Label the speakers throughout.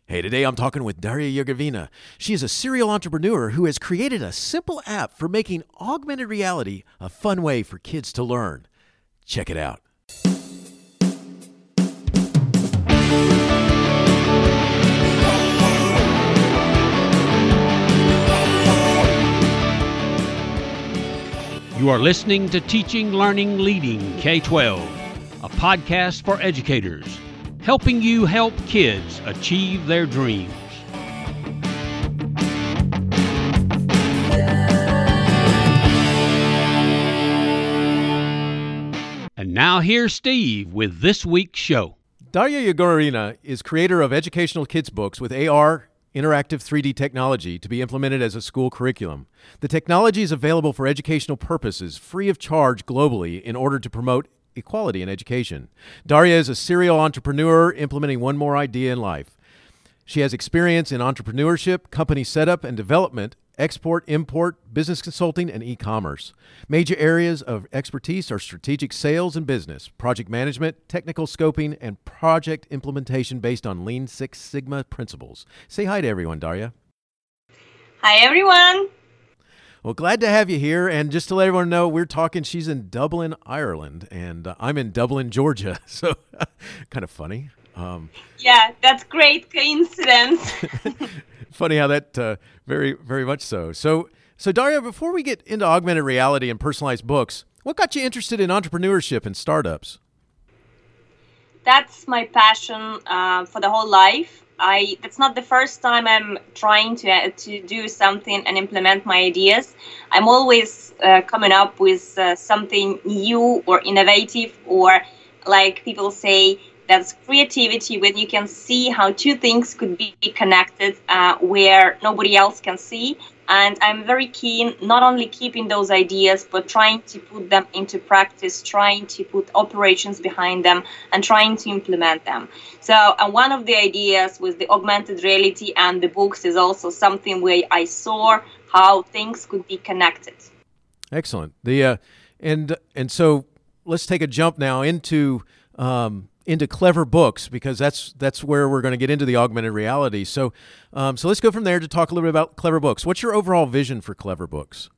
Speaker 1: Hey, today I'm talking with Daria Yurgavina. She is a serial entrepreneur who has created a simple app for making augmented reality a fun way for kids to learn. Check it out.
Speaker 2: You are listening to Teaching, Learning, Leading K-12, a podcast for educators, helping you help kids achieve their dreams. And now here's Steve with this week's show.
Speaker 1: Daria Yurgavina is creator of educational kids books with AR interactive 3D technology to be implemented as a school curriculum. The technology is available for educational purposes, free of charge globally, in order to promote equality in education. Daria is a serial entrepreneur implementing one more idea in life. She has experience in entrepreneurship, company setup and development, export, import, business consulting, and e-commerce. Major areas of expertise are strategic sales and business, project management, technical scoping, and project implementation based on Lean Six Sigma principles. Say hi to everyone, Daria.
Speaker 3: Hi, everyone.
Speaker 1: Well, glad to have you here. And just to let everyone know, we're talking, she's in Dublin, Ireland, and I'm in Dublin, Georgia. So kind of funny.
Speaker 3: Yeah, that's great coincidence.
Speaker 1: Funny how that, very, very much so. So Daria, before we get into augmented reality and personalized books, what got you interested in entrepreneurship and startups?
Speaker 3: That's my passion for the whole life. That's not the first time I'm trying to do something and implement my ideas. I'm always coming up with something new or innovative, or like people say, that's creativity, when you can see how two things could be connected where nobody else can see. And I'm very keen not only keeping those ideas, but trying to put them into practice, trying to put operations behind them, and trying to implement them. So one of the ideas with the augmented reality and the books is also something where I saw how things could be connected.
Speaker 1: Excellent. And so let's take a jump now into Clever Books, because that's where we're going to get into the augmented reality. So let's go from there to talk a little bit about Clever Books. What's your overall vision for Clever Books?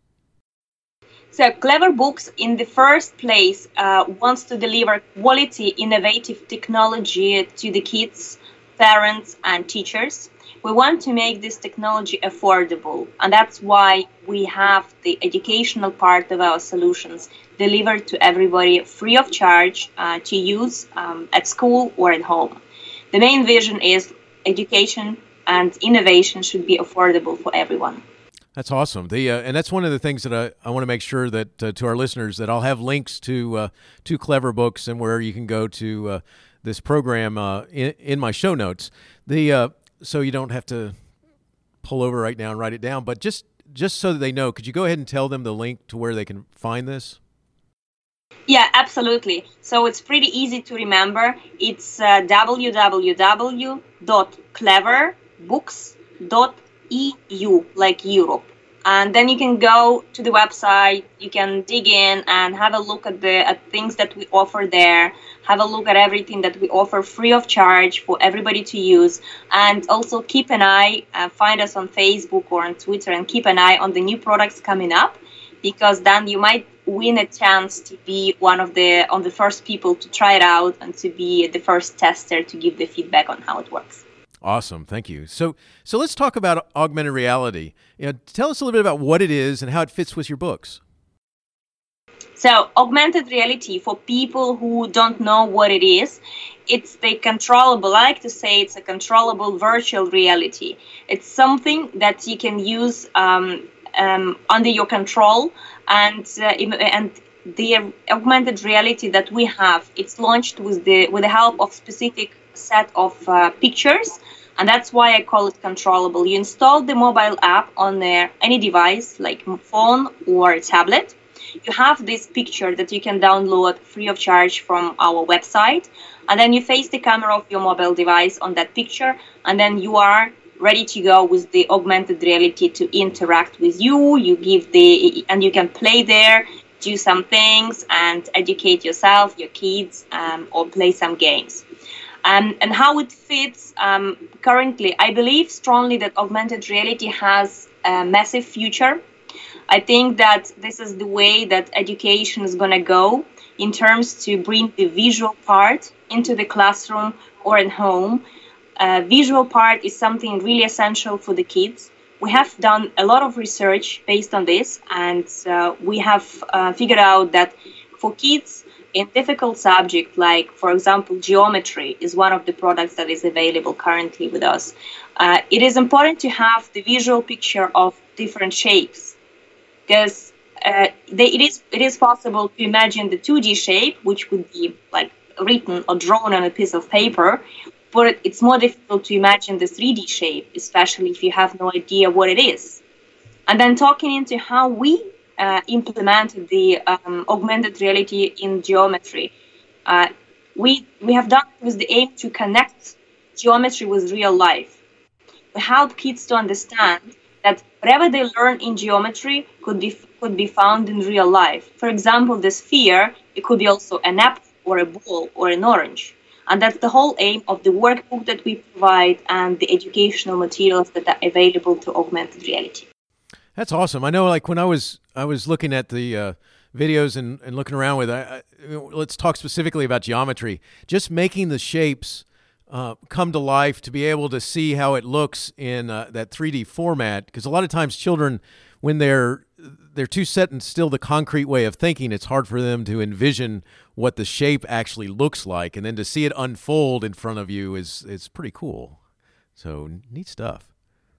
Speaker 3: So Clever Books, in the first place, wants to deliver quality, innovative technology to the kids, parents, and teachers. We want to make this technology affordable, and that's why we have the educational part of our solutions delivered to everybody free of charge to use at school or at home. The main vision is education and innovation should be affordable for everyone.
Speaker 1: That's awesome. And that's one of the things that I want to make sure that to our listeners, that I'll have links to Clever Books and where you can go to this program in my show notes. So you don't have to pull over right now and write it down, but just so that they know, could you go ahead and tell them the link to where they can find this?
Speaker 3: Yeah, absolutely. So it's pretty easy to remember. It's www.cleverbooks.eu, like Europe. And then you can go to the website, you can dig in and have a look at things that we offer there, have a look at everything that we offer free of charge for everybody to use, and also keep an eye, find us on Facebook or on Twitter, and keep an eye on the new products coming up, because then you might win a chance to be one of the first people to try it out and to be the first tester to give the feedback on how it works.
Speaker 1: Awesome. Thank you. So let's talk about augmented reality. Tell us a little bit about what it is and how it fits with your books.
Speaker 3: So augmented reality, for people who don't know what it is, it's the controllable, I like to say it's a controllable virtual reality. It's something that you can use under your control, and the augmented reality that we have, it's launched with the help of specific set of pictures, and that's why I call it controllable. You install the mobile app on any device like phone or tablet. You have this picture that you can download free of charge from our website, and then you face the camera of your mobile device on that picture, and then you are ready to go with the augmented reality to interact with you. And you can play there, do some things, and educate yourself, your kids, or play some games. And how it fits currently, I believe strongly that augmented reality has a massive future. I think that this is the way that education is going to go in terms to bring the visual part into the classroom or at home. Visual part is something really essential for the kids. We have done a lot of research based on this, and we have figured out that for kids in difficult subjects, like, for example, geometry is one of the products that is available currently with us. It is important to have the visual picture of different shapes, because it is possible to imagine the 2D shape, which would be like written or drawn on a piece of paper, but it's more difficult to imagine the 3D shape, especially if you have no idea what it is. And then talking into how we implemented the augmented reality in geometry, we have done it with the aim to connect geometry with real life. We help kids to understand that whatever they learn in geometry could be found in real life. For example, the sphere, it could be also an apple or a ball or an orange. And that's the whole aim of the workbook that we provide and the educational materials that are available to augmented reality.
Speaker 1: That's awesome. I know, like, when I was looking at the videos and looking around with it, let's talk specifically about geometry. Just making the shapes come to life, to be able to see how it looks in that 3D format, because a lot of times children, when they're too set in still the concrete way of thinking, it's hard for them to envision what the shape actually looks like, and then to see it unfold in front of you is pretty cool. So neat stuff.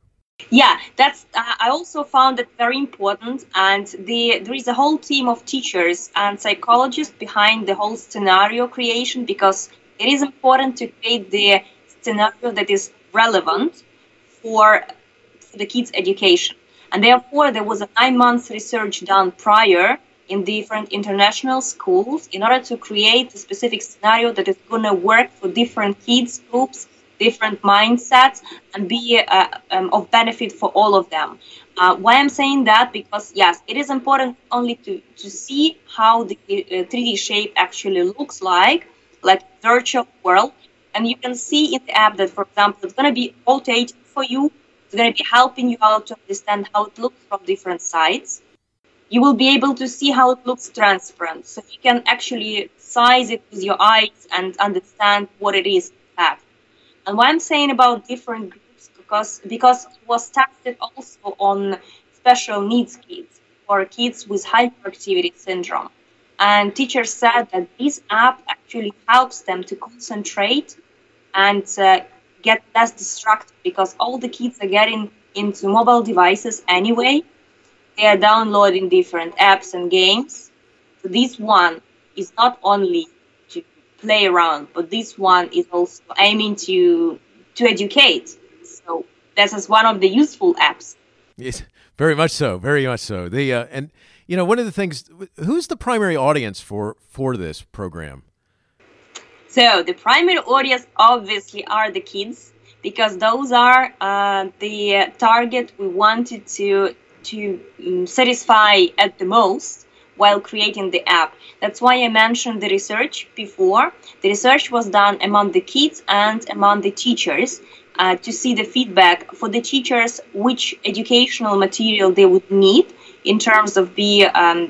Speaker 3: Yeah, that's. I also found it very important, and there is a whole team of teachers and psychologists behind the whole scenario creation, because it is important to create the scenario that is relevant for the kids' education. And therefore, there was a 9-month research done prior in different international schools in order to create a specific scenario that is going to work for different kids groups, different mindsets, and be of benefit for all of them. Why I'm saying that? Because yes, it is important only to see how the 3D shape actually looks like virtual world. And you can see in the app that, for example, it's going to be rotating for you. It's going to be helping you out to understand how it looks from different sides. You will be able to see how it looks transparent. So you can actually size it with your eyes and understand what it is in fact. And why I'm saying about different groups, because it was tested also on special needs kids or kids with hyperactivity syndrome. And teachers said that this app actually helps them to concentrate and get less distracted, because all the kids are getting into mobile devices anyway. They are downloading different apps and games. So this one is not only to play around, but this one is also aiming to educate. So this is one of the useful apps.
Speaker 1: Yes, very much so. Very much so. And you know, one of the things, who's the primary audience for this program?
Speaker 3: So the primary audience obviously are the kids, because those are the target we wanted to satisfy at the most while creating the app. That's why I mentioned the research before. The research was done among the kids and among the teachers to see the feedback for the teachers, which educational material they would need in terms of be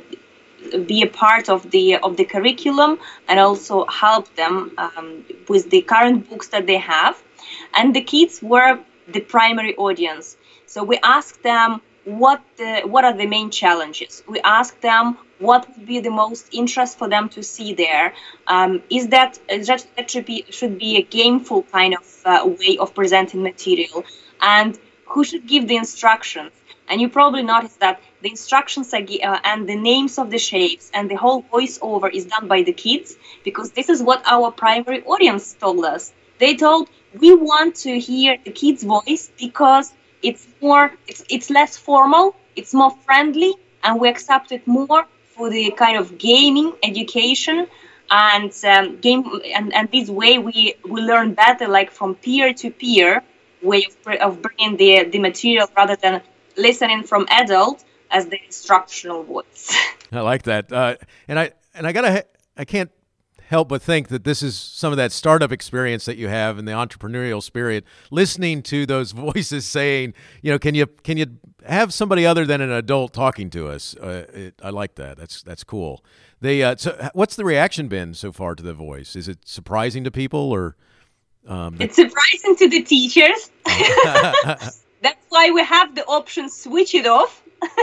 Speaker 3: a part of the curriculum, and also help them with the current books that they have. And the kids were the primary audience. So we asked them what are the main challenges. We asked them what would be the most interest for them to see there. Is that should be a gameful kind of way of presenting material, and who should give the instructions. And you probably noticed that the instructions and the names of the shapes and the whole voiceover is done by the kids, because this is what our primary audience told us. They told, we want to hear the kids' voice because it's less formal, it's more friendly, and we accept it more for the kind of gaming education and and this way we learn better, like from peer-to-peer way of bringing the material rather than listening from adult as the instructional voice.
Speaker 1: I like that, and I can't help but think that this is some of that startup experience that you have and the entrepreneurial spirit, listening to those voices saying, can you have somebody other than an adult talking to us? I like that. That's cool. So what's the reaction been so far to the voice? Is it surprising to people, or?
Speaker 3: It's surprising to the teachers. That's why we have the option switch it off.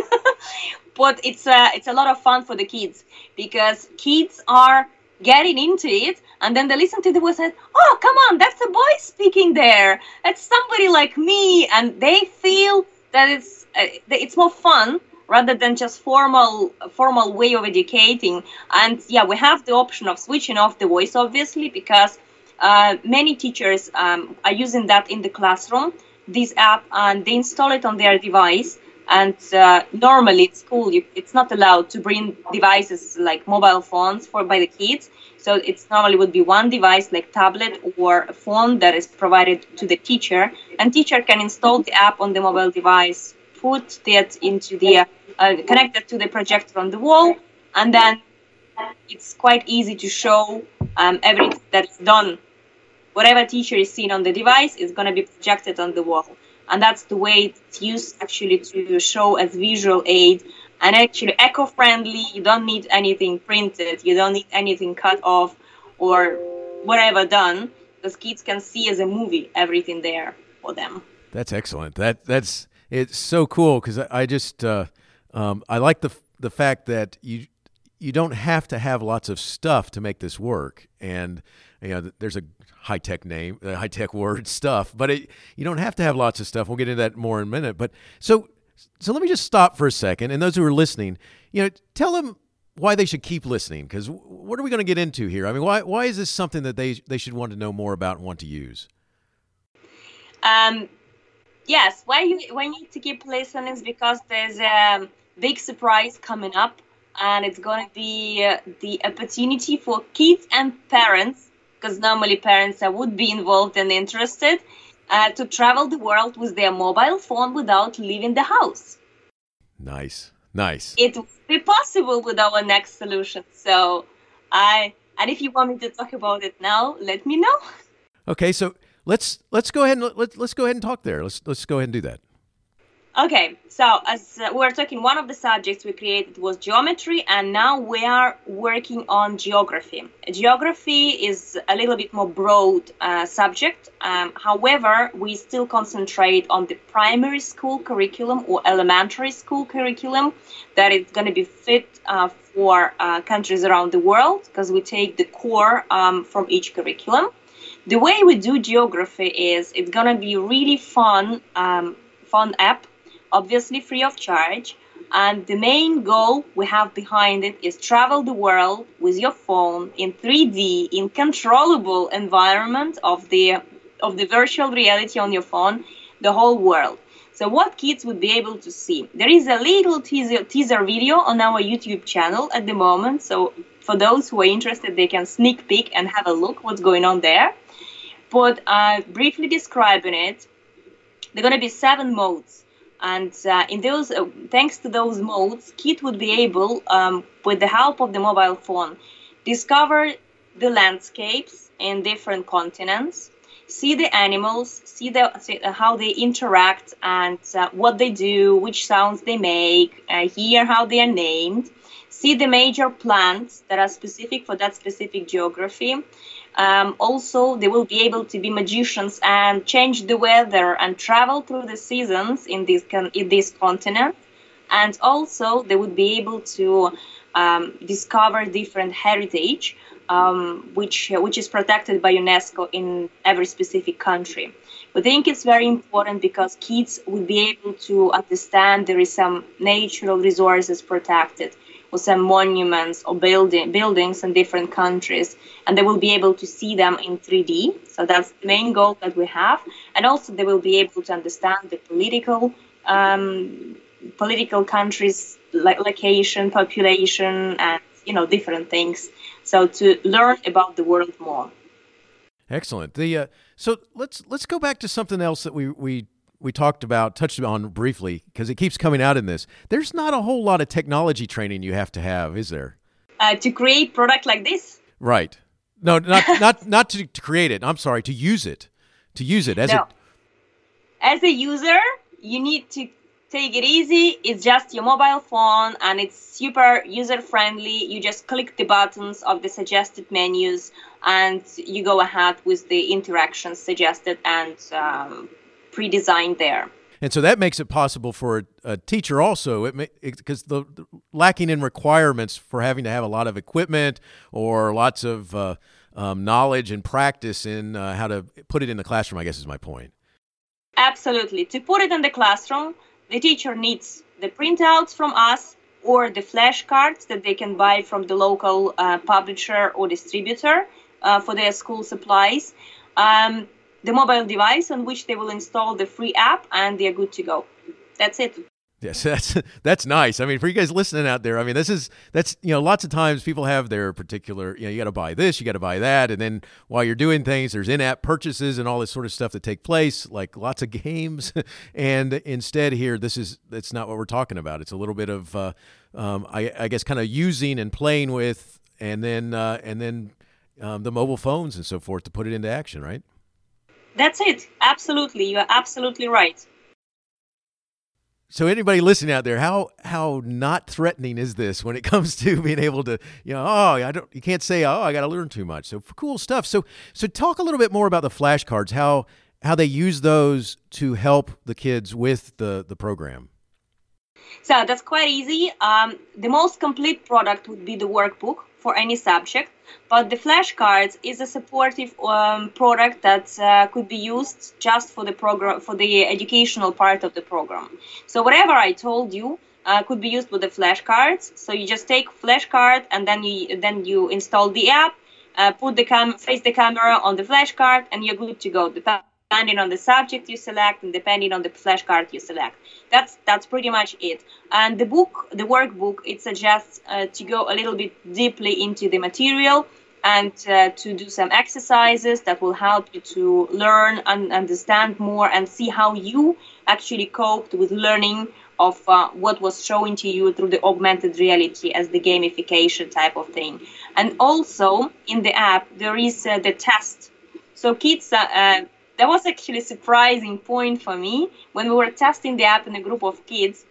Speaker 3: But it's a lot of fun for the kids, because kids are getting into it, and then they listen to the voice and, oh, come on, that's a boy speaking there. It's somebody like me, and they feel that it's more fun rather than just formal way of educating. And yeah, we have the option of switching off the voice, obviously, because many teachers are using that in the classroom, this app, and they install it on their device. And normally at school, it's not allowed to bring devices like mobile phones by the kids. So it's normally would be one device like tablet or a phone that is provided to the teacher. And teacher can install the app on the mobile device, put that into the connect it to the projector on the wall, and then it's quite easy to show everything that's done. Whatever teacher is seeing on the device is going to be projected on the wall. And that's the way it's used actually to show as visual aid, and actually eco-friendly. You don't need anything printed. You don't need anything cut off or whatever done, because kids can see as a movie everything there for them.
Speaker 1: That's excellent. It's so cool, because I just I like the fact that you don't have to have lots of stuff to make this work. And there's a high-tech word, stuff, but you don't have to have lots of stuff. We'll get into that more in a minute. But so let me just stop for a second, and those who are listening, tell them why they should keep listening, because what are we going to get into here? I mean, why is this something that they should want to know more about and want to use?
Speaker 3: Yes, why you need to keep listening is because there's a big surprise coming up, and it's going to be the opportunity for kids and parents, because normally parents would be involved and interested, to travel the world with their mobile phone without leaving the house.
Speaker 1: Nice.
Speaker 3: It will be possible with our next solution. So, and if you want me to talk about it now, let me know.
Speaker 1: Okay, so let's go ahead and let's go ahead and talk there. Let's go ahead and do that.
Speaker 3: Okay, so as we were talking, one of the subjects we created was geometry, and now we are working on geography. Geography is a little bit more broad subject. However, we still concentrate on the primary school curriculum or elementary school curriculum that is going to be fit for countries around the world, because we take the core from each curriculum. The way we do geography is it's going to be really fun app. Obviously free of charge, and the main goal we have behind it is travel the world with your phone in 3D, in controllable environment of the virtual reality on your phone, the whole world. So what kids would be able to see? There is a little teaser video on our YouTube channel at the moment, so for those who are interested, they can sneak peek and have a look what's going on there. But briefly describing it, there are going to be 7 modes. And in those, thanks to those modes, kids would be able, with the help of the mobile phone, discover the landscapes in different continents, see the animals, see how they interact and what they do, which sounds they make, hear how they are named, see the major plants that are specific for that specific geography. Also, they will be able to be magicians and change the weather and travel through the seasons in this continent. And also, they would be able to discover different heritage, which is protected by UNESCO in every specific country. We think it's very important because kids would be able to understand there is some natural resources protected, or some monuments or buildings in different countries, and they will be able to see them in 3D. So that's the main goal that we have. And also they will be able to understand the political countries, location, population, and different things. So to learn about the world more.
Speaker 1: Excellent. So let's go back to something else that we touched on briefly, because it keeps coming out in this. There's not a whole lot of technology training you have to have, is there?
Speaker 3: To create product like this?
Speaker 1: Right. No, not to create it. I'm sorry, to use it. To use it as
Speaker 3: No. As a user, you need to take it easy. It's just your mobile phone and it's super user friendly. You just click the buttons of the suggested menus and you go ahead with the interactions suggested and pre-designed there.
Speaker 1: And so that makes it possible for a teacher also, because the lacking in requirements for having to have a lot of equipment or lots of knowledge and practice in how to put it in the classroom, I guess is my point.
Speaker 3: Absolutely. To put it in the classroom, the teacher needs the printouts from us or the flashcards that they can buy from the local publisher or distributor for their school supplies. The mobile device on which they will install the free app, and they're good to go. That's it.
Speaker 1: Yes, that's nice. I mean, for you guys listening out there, I mean, that's lots of times people have their particular, you got to buy this, you got to buy that, and then while you're doing things, there's in-app purchases and all this sort of stuff that take place, like lots of games. And instead, here, that's not what we're talking about. It's a little bit of, I guess, kind of using and playing with, and then the mobile phones and so forth to put it into action, right?
Speaker 3: That's it. Absolutely. You are absolutely right.
Speaker 1: So anybody listening out there, how not threatening is this when it comes to being able to, you can't say, I got to learn too much. So cool stuff. So talk a little bit more about the flashcards, how they use those to help the kids with the program.
Speaker 3: So that's quite easy. The most complete product would be the workbook for any subject, but the flashcards is a supportive product that could be used just for the program, for the educational part of the program. So whatever I told you could be used with the flashcards. So you just take flashcard and then you install the app, face the camera on the flashcard, and you're good to go. Depending on the subject you select and depending on the flashcard you select. That's pretty much it. And the workbook, it suggests to go a little bit deeply into the material and to do some exercises that will help you to learn and understand more and see how you actually coped with learning of what was shown to you through the augmented reality as the gamification type of thing. And also in the app, there is the test. So kids that was actually a surprising point for me. When we were testing the app in a group of kids,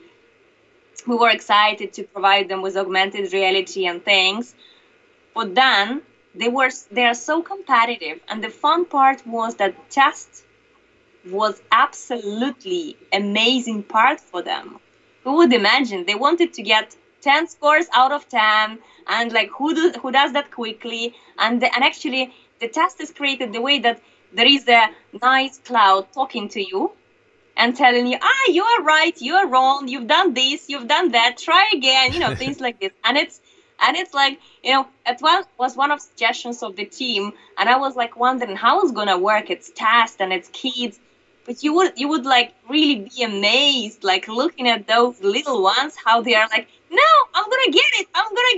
Speaker 3: we were excited to provide them with augmented reality and things. But then they are so competitive. And the fun part was that test was absolutely amazing part for them. Who would imagine? They wanted to get 10 scores out of 10 and like who does that quickly. And actually the test is created the way that there is a nice cloud talking to you and telling you, you are right, you are wrong, you've done this, you've done that, try again, things like this. And it's like, it was one of suggestions of the team, and I was like wondering how it's gonna work. It's test and it's kids, but you would like really be amazed, like looking at those little ones, how they are like, no, I'm gonna get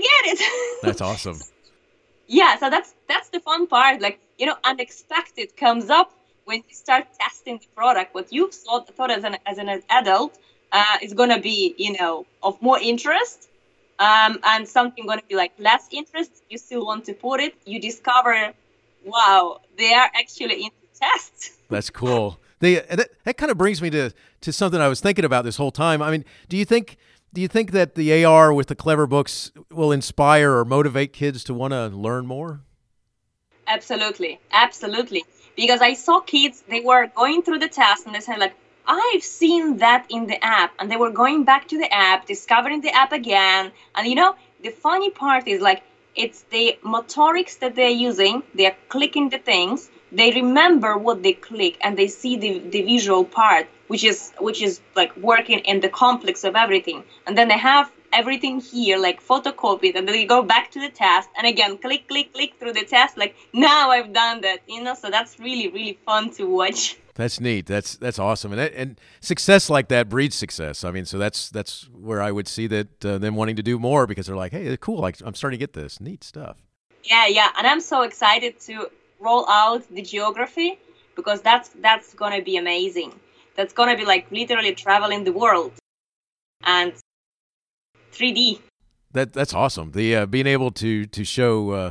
Speaker 3: it. That's
Speaker 1: awesome.
Speaker 3: Yeah, so that's the fun part. Like, unexpected comes up when you start testing the product. What you've thought as an adult is going to be, of more interest, and something going to be like less interest. You still want to put it. You discover, wow, they are actually into tests.
Speaker 1: That's cool. That kind of brings me to something I was thinking about this whole time. I mean, do you think that the AR with the clever books will inspire or motivate kids to want to learn more?
Speaker 3: Absolutely. Because I saw kids, they were going through the test and they said like, I've seen that in the app. And they were going back to the app, discovering the app again. And the funny part is like, it's the motorics that they're using. They're clicking the things. They remember what they click and they see the visual part, which is like working in the complex of everything. And then they have everything here like photocopied, and then you go back to the test and again click through the test, like now I've done that, so that's really, really fun to watch.
Speaker 1: That's neat. That's awesome. And success like that breeds success. I mean, so that's where I would see that them wanting to do more, because they're like, hey, cool, like I'm starting to get this neat stuff.
Speaker 3: Yeah, and I'm so excited to roll out the geography, because that's gonna be amazing. That's gonna be like literally traveling the world and 3D.
Speaker 1: That's awesome. The being able to show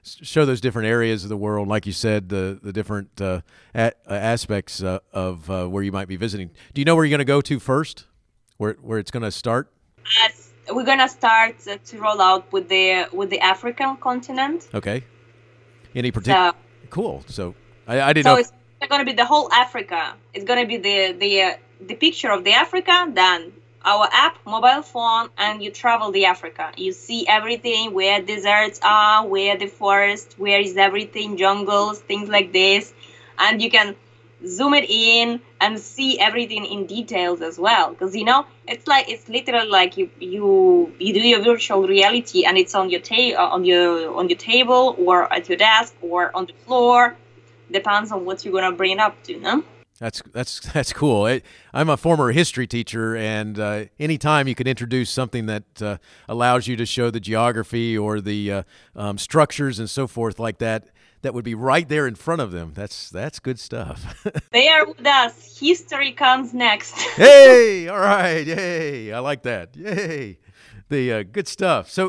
Speaker 1: show those different areas of the world, like you said, the different aspects of where you might be visiting. Do you know where you're going to go to first? Where it's going to start?
Speaker 3: Yes, we're gonna start to roll out with the African continent.
Speaker 1: Okay. Any particular? Cool. So I didn't know.
Speaker 3: So it's going to be the whole Africa. It's going to be the picture of the Africa, then our app, mobile phone, and you travel the Africa. You see everything, where deserts are, where the forest, where is everything, jungles, things like this. And you can zoom it in and see everything in details as well. Because, it's literally like you do your virtual reality, and it's on your on your table or at your desk or on the floor. Depends on what you're going to bring it up to, no?
Speaker 1: That's cool. I'm a former history teacher, and anytime you can introduce something that allows you to show the geography or the structures and so forth like that would be right there in front of them. That's good stuff.
Speaker 3: They are with us. History comes next.
Speaker 1: Hey, all right. Yay. I like that. Yay. The good stuff. So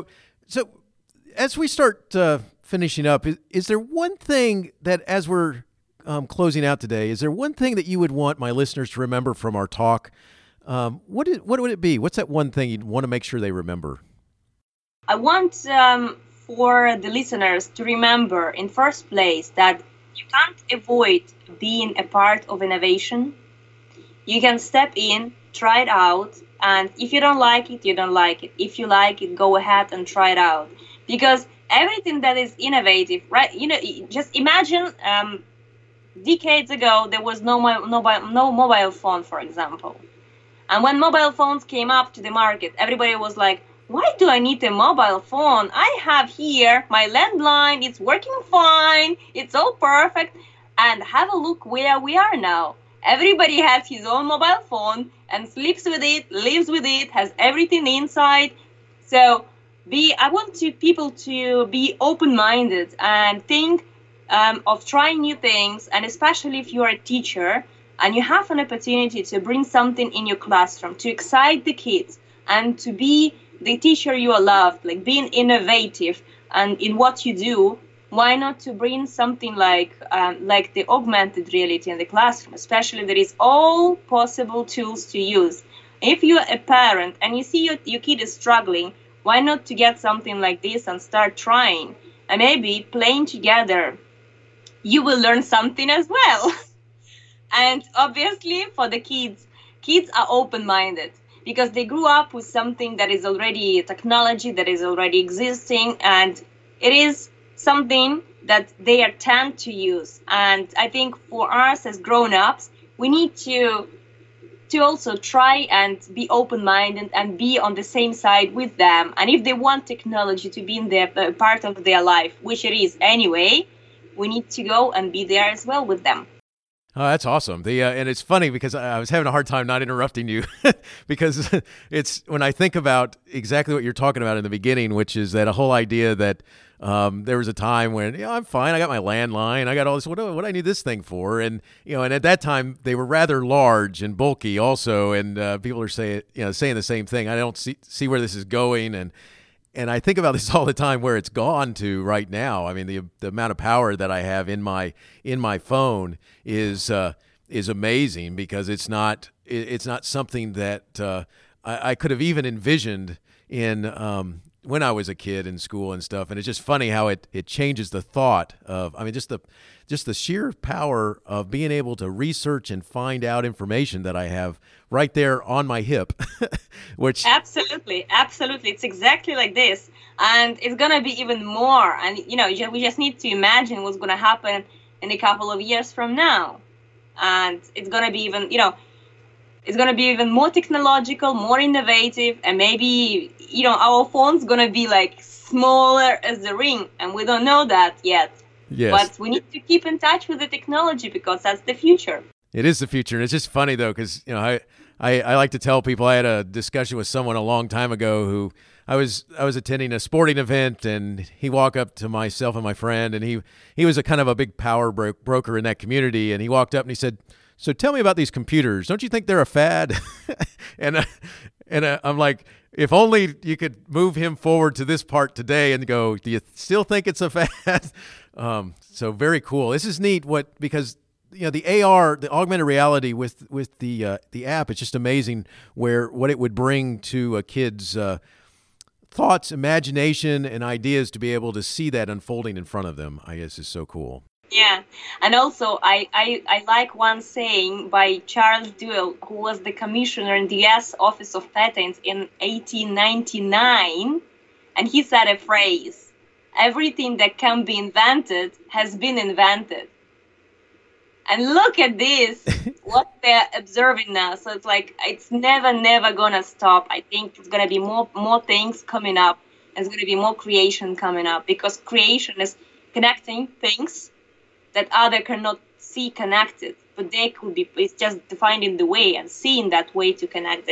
Speaker 1: as we start finishing up, is there one thing that, as we're closing out today, is there one thing that you would want my listeners to remember from our talk? What would it be? What's that one thing you'd want to make sure they remember?
Speaker 3: I want for the listeners to remember, in first place, that you can't avoid being a part of innovation. You can step in, try it out, and if you don't like it, you don't like it. If you like it, go ahead and try it out. Because everything that is innovative, right? Just imagine decades ago, there was no mobile phone, for example. And when mobile phones came up to the market, everybody was like, why do I need a mobile phone? I have here my landline. It's working fine. It's all perfect. And have a look where we are now. Everybody has his own mobile phone and sleeps with it, lives with it, has everything inside. So I want people to be open-minded and think of trying new things, and especially if you are a teacher and you have an opportunity to bring something in your classroom to excite the kids and to be the teacher you love, like being innovative and in what you do, why not to bring something like the augmented reality in the classroom? Especially there is all possible tools to use. If you're a parent and you see your kid is struggling, why not to get something like this and start trying? And maybe playing together, you will learn something as well. And obviously for the kids are open-minded because they grew up with something that is already technology, that is already existing, and it is something that they are tend to use. And I think for us as grown-ups, we need to also try and be open-minded and be on the same side with them. And if they want technology to be in their part of their life, which it is anyway, we need to go and be there as well with them.
Speaker 1: Oh, that's awesome. And it's funny because I was having a hard time not interrupting you because it's when I think about exactly what you're talking about in the beginning, which is that a whole idea that there was a time when I'm fine. I got my landline. I got all this. What do I need this thing for? And and at that time they were rather large and bulky also. And people are saying the same thing. I don't see where this is going. And I think about this all the time, where it's gone to right now. I mean, the amount of power that I have in my phone is amazing, because it's not something that I could have even envisioned in when I was a kid in school and stuff. And it's just funny how it changes the thought of, just the sheer power of being able to research and find out information that I have right there on my hip, which
Speaker 3: absolutely, it's exactly like this, and it's gonna be even more. And we just need to imagine what's gonna happen in a couple of years from now, and it's gonna be even it's gonna be even more technological, more innovative, and maybe our phone's gonna be like smaller as the ring, and we don't know that yet.
Speaker 1: Yes.
Speaker 3: But we need to keep in touch with the technology, because that's the future.
Speaker 1: It is the future. And it's just funny, though, because, I like to tell people, I had a discussion with someone a long time ago who I was attending a sporting event, and he walked up to myself and my friend, and he was a kind of a big power broker in that community. And he walked up and he said, "So tell me about these computers. Don't you think they're a fad?" and And I'm like, if only you could move him forward to this part today and go, do you still think it's a fad? So very cool. This is neat. Because the AR, the augmented reality with the app, it's just amazing what it would bring to a kid's thoughts, imagination, and ideas to be able to see that unfolding in front of them. I guess is so cool.
Speaker 3: Yeah, and also I like one saying by Charles Duell, who was the commissioner in the U.S. Office of Patents in 1899, and he said a phrase: "Everything that can be invented has been invented." And look at this, what they're observing now. So it's like it's never gonna stop. I think it's gonna be more things coming up. There's gonna be more creation coming up, because creation is connecting things that other cannot see connected, but they could be. It's just finding the way and seeing that way to connect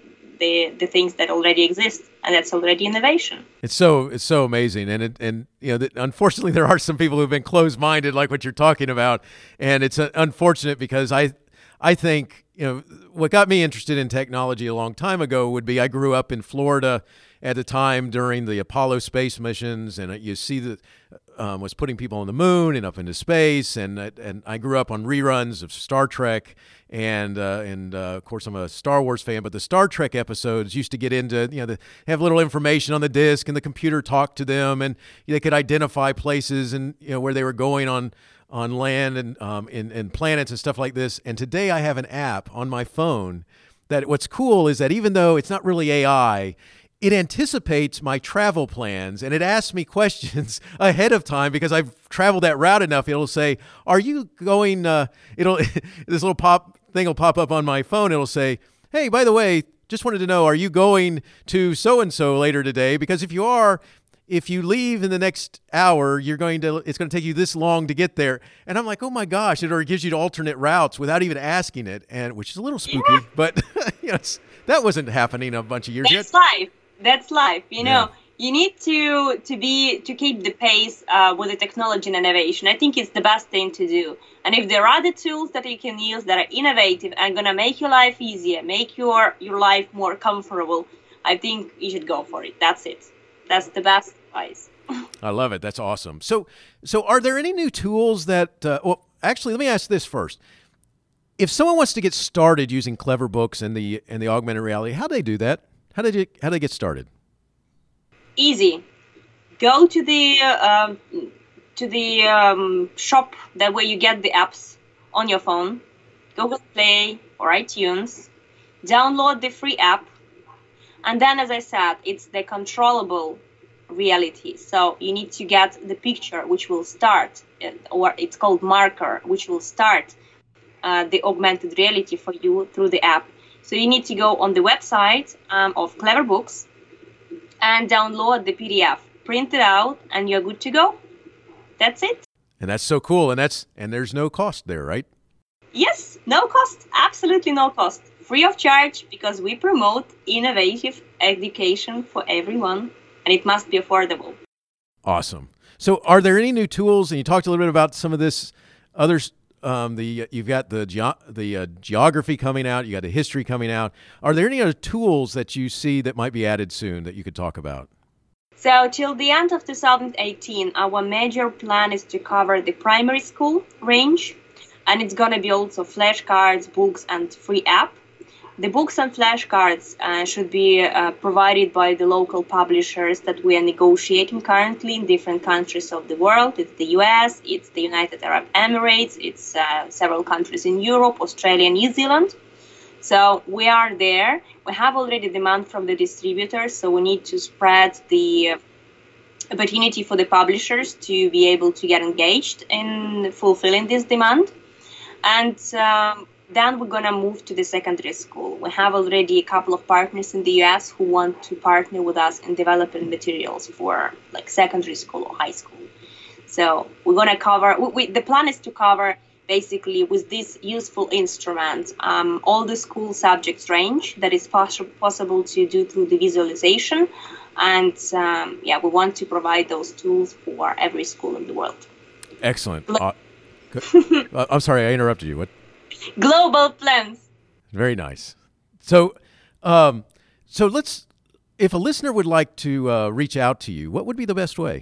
Speaker 3: the things that already exist, and that's already innovation.
Speaker 1: It's so amazing, and unfortunately there are some people who've been closed-minded, like what you're talking about, and it's unfortunate because I think what got me interested in technology a long time ago would be I grew up in Florida at the time during the Apollo space missions, and you see that was putting people on the moon and up into space, and I grew up on reruns of Star Trek, and of course I'm a Star Wars fan, but the Star Trek episodes used to get into they have little information on the disc, and the computer talked to them, and they could identify places and where they were going on land and in planets and stuff like this. And today I have an app on my phone that what's cool is that even though it's not really AI, it anticipates my travel plans, and it asks me questions ahead of time because I've traveled that route enough. It'll say, "Are you going?" This little thing will pop up on my phone. It'll say, "Hey, by the way, just wanted to know, are you going to so and so later today? Because if you are, if you leave in the next hour, it's going to take you this long to get there." And I'm like, "Oh my gosh!" It already gives you alternate routes without even asking it, and which is a little spooky, but that wasn't happening a bunch of years ago.
Speaker 3: That's life. You need to keep the pace with the technology and innovation. I think it's the best thing to do. And if there are other tools that you can use that are innovative and going to make your life easier, make your life more comfortable, I think you should go for it. That's it. That's the best advice.
Speaker 1: I love it. That's awesome. So are there any new tools that? Well, actually, let me ask this first. If someone wants to get started using Cleverbooks and the augmented reality, how do they do that? How do they get started?
Speaker 3: Easy. Go to the shop that where you get the apps on your phone. Google Play or iTunes. Download the free app, and then, as I said, it's the controllable reality. So you need to get the picture, which will start, or it's called marker, which will start the augmented reality for you through the app. So you need to go on the website of Cleverbooks and download the PDF, print it out, and you're good to go. That's it.
Speaker 1: And that's so cool. And there's no cost there, right?
Speaker 3: Yes, no cost. Absolutely no cost. Free of charge, because we promote innovative education for everyone, and it must be affordable. Awesome.
Speaker 1: So are there any new tools? And you talked a little bit about some of this others. You've got the geography coming out, you got the history coming out. Are there any other tools that you see that might be added soon that you could talk about?
Speaker 3: So till the end of 2018, our major plan is to cover the primary school range, and it's going to be also flashcards, books, and free app. The books and flashcards should be provided by the local publishers that we are negotiating currently in different countries of the world. It's the US, it's the United Arab Emirates, it's several countries in Europe, Australia, New Zealand. So we are there. We have already demand from the distributors, so we need to spread the opportunity for the publishers to be able to get engaged in fulfilling this demand. And then we're going to move to the secondary school. We have already a couple of partners in the US who want to partner with us in developing materials for like secondary school or high school. So we're going to cover, the plan is to cover basically with this useful instrument all the school subjects range that is possible to do through the visualization. And we want to provide those tools for every school in the world.
Speaker 1: Excellent. I'm sorry, I interrupted you. What?
Speaker 3: Global plans.
Speaker 1: Very nice. So So if a listener would like to reach out to you, what would be the best way?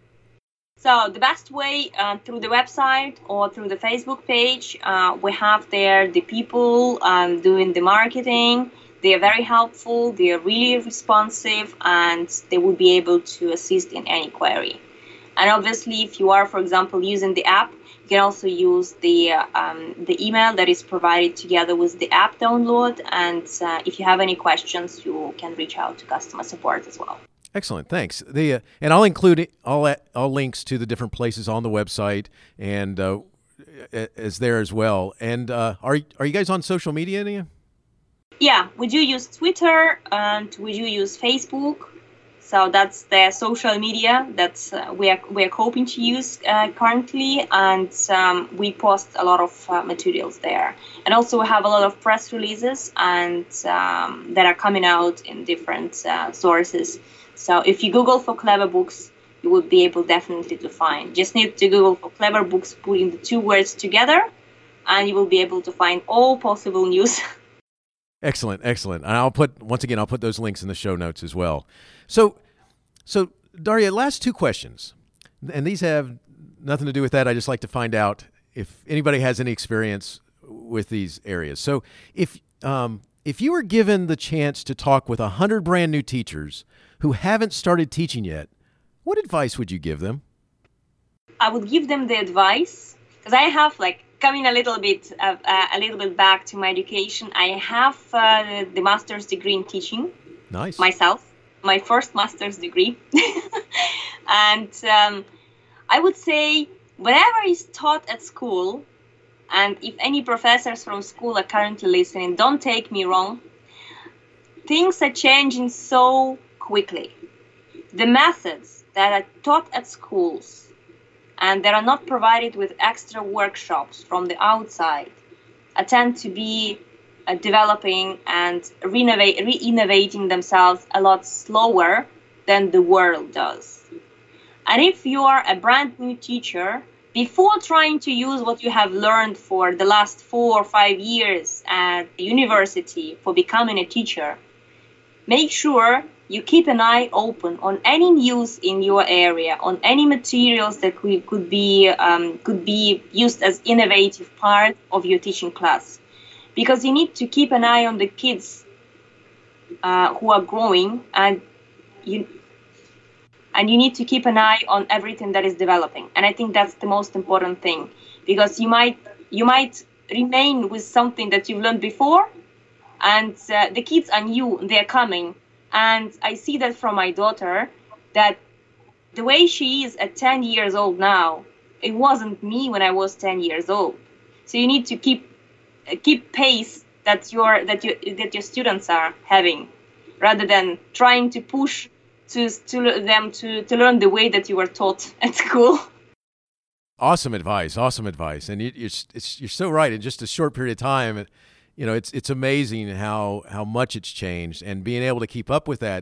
Speaker 3: So the best way through the website or through the Facebook page. We have there the people doing the marketing. They are very helpful. They are really responsive, and they will be able to assist in any query. And obviously, if you are, for example, using the app, you can also use the email that is provided together with the app download. And if you have any questions, you can reach out to customer support as well.
Speaker 1: Excellent, thanks. And I'll include all links to the different places on the website and as there as well. And are you guys on social media, any?
Speaker 3: Yeah, we do use Twitter and we do use Facebook. So that's the social media that we are hoping to use currently, and we post a lot of materials there. And also we have a lot of press releases and that are coming out in different sources. So if you Google for Clever Books, you will be able definitely to find. Just need to Google for Clever Books, putting the two words together, and you will be able to find all possible news.
Speaker 1: Excellent. And I'll put those links in the show notes as well. So Daria, last two questions, and these have nothing to do with that. I just like to find out if anybody has any experience with these areas. So if you were given the chance to talk with 100 brand new teachers who haven't started teaching yet, what advice would you give them?
Speaker 3: I would give them the advice, because I have coming a little bit back to my education. I have the master's degree in teaching.
Speaker 1: Nice.
Speaker 3: Myself, my first master's degree. And I would say whatever is taught at school, and if any professors from school are currently listening, don't take me wrong, things are changing so quickly. The methods that are taught at schools and that are not provided with extra workshops from the outside tend to be developing and re-innovating themselves a lot slower than the world does. And if you are a brand new teacher, before trying to use what you have learned for the last 4 or 5 years at the university for becoming a teacher, make sure you keep an eye open on any news in your area, on any materials that could be used as innovative part of your teaching class. Because you need to keep an eye on the kids who are growing, and you need to keep an eye on everything that is developing. And I think that's the most important thing, because you might remain with something that you've learned before, and the kids are new, they're coming. And I see that from my daughter, that the way she is at 10 years old now, it wasn't me when I was 10 years old. So you need to keep pace that your students are having, rather than trying to push to them to learn the way that you were taught at school.
Speaker 1: Awesome advice, and you're so right. In just a short period of time, it's amazing how much it's changed, and being able to keep up with that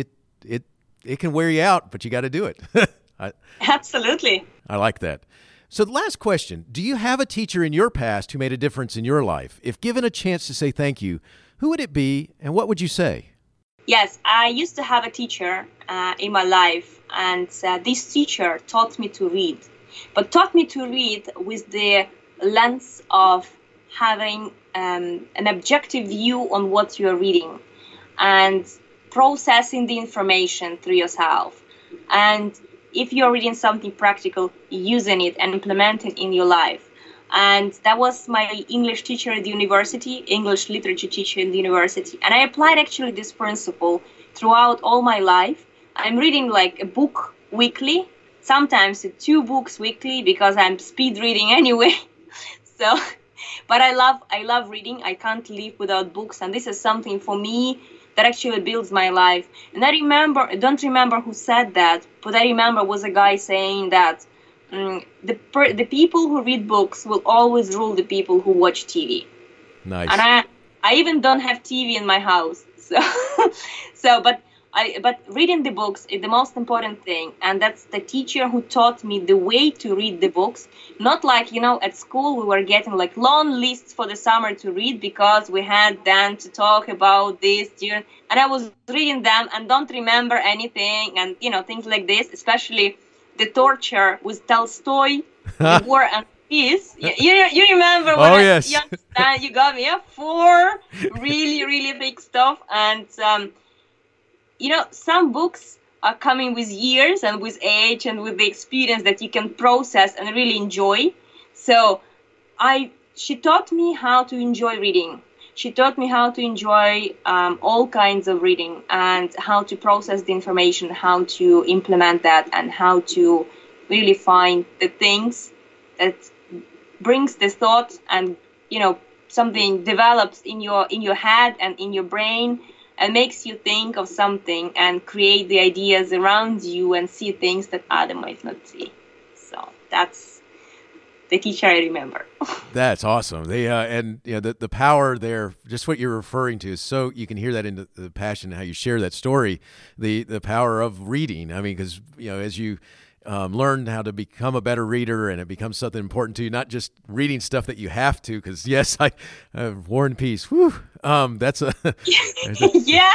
Speaker 1: it can wear you out, but you got to do it.
Speaker 3: Absolutely.
Speaker 1: I like that. So the last question, do you have a teacher in your past who made a difference in your life? If given a chance to say thank you, who would it be, and what would you say?
Speaker 3: Yes, I used to have a teacher in my life, and this teacher taught me to read, but taught me to read with the lens of having an objective view on what you're reading and processing the information through yourself. And if you're reading something practical, using it and implementing in your life. And that was my English teacher at the university, English literature teacher in the university. And I applied actually this principle throughout all my life. I'm reading a book weekly, sometimes 2 books weekly, because I'm speed reading anyway. So, but I love reading. I can't live without books. And this is something for me that actually builds my life. And I don't remember who said that, but I remember was a guy saying that the people who read books will always rule the people who watch TV.
Speaker 1: Nice.
Speaker 3: And I even don't have TV in my house. But But reading the books is the most important thing, and that's the teacher who taught me the way to read the books. Not like, at school we were getting like long lists for the summer to read because we had then to talk about this during, and I was reading them and don't remember anything, and things like this, especially the torture with Tolstoy, The War and Peace. You remember when
Speaker 1: yes.
Speaker 3: You understand, you got me 4 really, really big stuff, and some books are coming with years and with age and with the experience that you can process and really enjoy. So she taught me how to enjoy reading. She taught me how to enjoy all kinds of reading and how to process the information, how to implement that, and how to really find the things that brings the thought and, something develops in your head and in your brain, and makes you think of something and create the ideas around you and see things that others might not see. So that's the teacher I remember.
Speaker 1: That's awesome. The power there, just what you're referring to, is so you can hear that in the passion, how you share that story, the power of reading. I mean, because, as you learn how to become a better reader, and it becomes something important to you, not just reading stuff that you have to, because yes, War and Peace, whew, that's a
Speaker 3: yeah.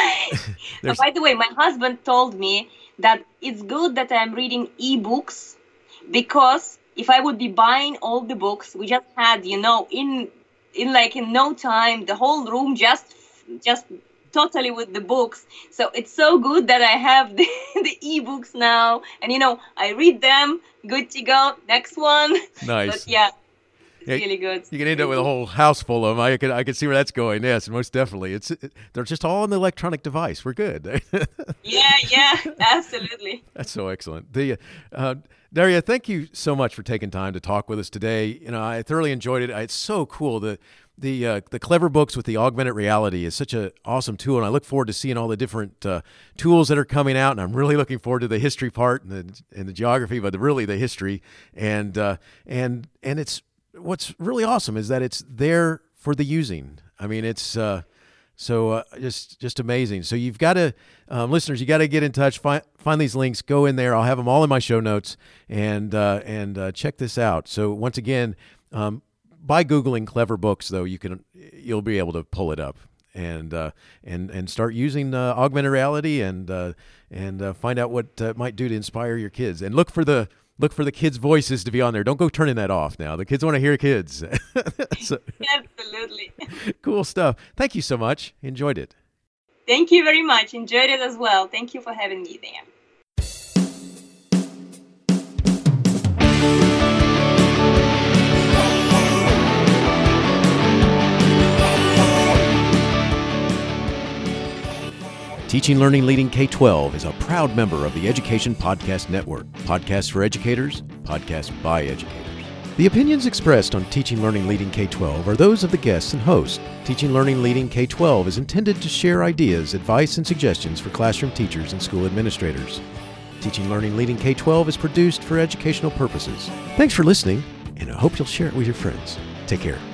Speaker 3: By the way, my husband told me that it's good that I'm reading ebooks, because if I would be buying all the books, we just had, in no time, the whole room just totally with the books. So it's so good that I have the ebooks now, and I read them, good to go, next one.
Speaker 1: Nice.
Speaker 3: But yeah, it's really good.
Speaker 1: You can end up with a whole house full of them. I could see where that's going. Yes, most definitely. They're just all on the electronic device. We're good.
Speaker 3: Yeah, absolutely.
Speaker 1: That's so excellent. Daria, thank you so much for taking time to talk with us today. I thoroughly enjoyed it. It's so cool. The Clever Books with the augmented reality is such an awesome tool, and I look forward to seeing all the different tools that are coming out. And I'm really looking forward to the history part and the geography, but really the history. And it's what's really awesome is that it's there for the using. I mean, it's just amazing. So you've got to, listeners, you got to get in touch, find these links, go in there. I'll have them all in my show notes, and check this out. So once again, by Googling Clever Books, though, you'll be able to pull it up and start using augmented reality and find out what it might do to inspire your kids. And look for the kids' voices to be on there. Don't go turning that off now. The kids want to hear kids.
Speaker 3: Absolutely.
Speaker 1: Cool stuff. Thank you so much. Enjoyed it.
Speaker 3: Thank you very much. Enjoyed it as well. Thank you for having me there.
Speaker 1: Teaching, Learning, Leading K-12 is a proud member of the Education Podcast Network. Podcasts for educators, podcasts by educators. The opinions expressed on Teaching, Learning, Leading K-12 are those of the guests and host. Teaching, Learning, Leading K-12 is intended to share ideas, advice, and suggestions for classroom teachers and school administrators. Teaching, Learning, Leading K-12 is produced for educational purposes. Thanks for listening, and I hope you'll share it with your friends. Take care.